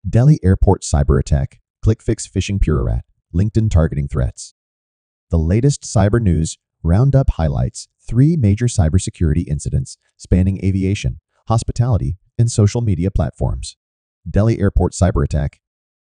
Delhi Airport cyber attack, ClickFix phishing Purarat, LinkedIn targeting threats. The latest cyber news roundup highlights three major cybersecurity incidents spanning aviation, hospitality, and social media platforms. Delhi Airport cyber attack.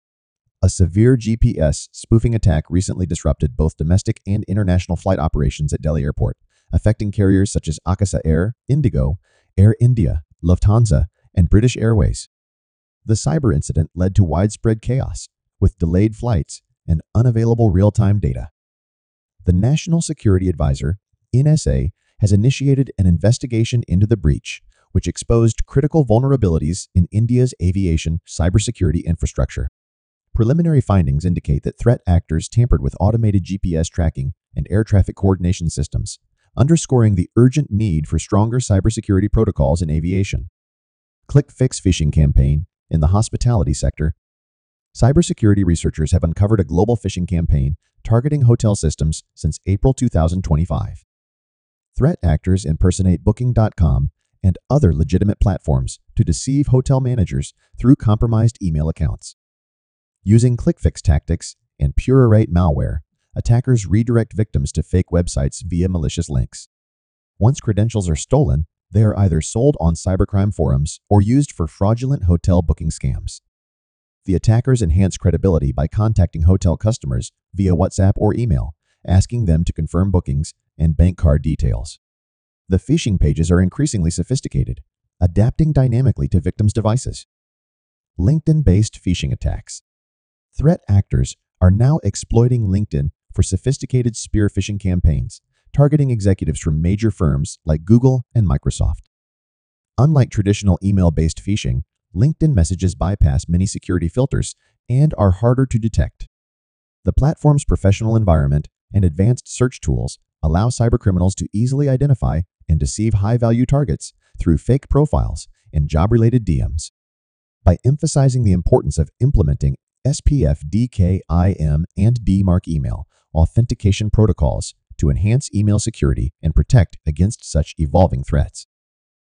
A severe GPS spoofing attack recently disrupted both domestic and international flight operations at Delhi Airport, affecting carriers such as Akasa Air, Indigo, Air India, Lufthansa, and British Airways. The cyber incident led to widespread chaos, with delayed flights and unavailable real-time data. The National Security Advisor, NSA, has initiated an investigation into the breach, which exposed critical vulnerabilities in India's aviation cybersecurity infrastructure. Preliminary findings indicate that threat actors tampered with automated GPS tracking and air traffic coordination systems, underscoring the urgent need for stronger cybersecurity protocols in aviation. ClickFix phishing campaign in the hospitality sector. Cybersecurity researchers have uncovered a global phishing campaign targeting hotel systems since April 2025. Threat actors impersonate Booking.com and other legitimate platforms to deceive hotel managers through compromised email accounts. Using ClickFix tactics and Purarat malware, attackers redirect victims to fake websites via malicious links. Once credentials are stolen, they are either sold on cybercrime forums or used for fraudulent hotel booking scams. The attackers enhance credibility by contacting hotel customers via WhatsApp or email, asking them to confirm bookings and bank card details. The phishing pages are increasingly sophisticated, adapting dynamically to victims' devices. LinkedIn-based phishing attacks. Threat actors are now exploiting LinkedIn for sophisticated spear phishing campaigns, targeting executives from major firms like Google and Microsoft. Unlike traditional email-based phishing, LinkedIn messages bypass many security filters and are harder to detect. The platform's professional environment and advanced search tools allow cybercriminals to easily identify and deceive high-value targets through fake profiles and job-related DMs. By emphasizing the importance of implementing SPF, DKIM, and DMARC email authentication protocols to enhance email security and protect against such evolving threats.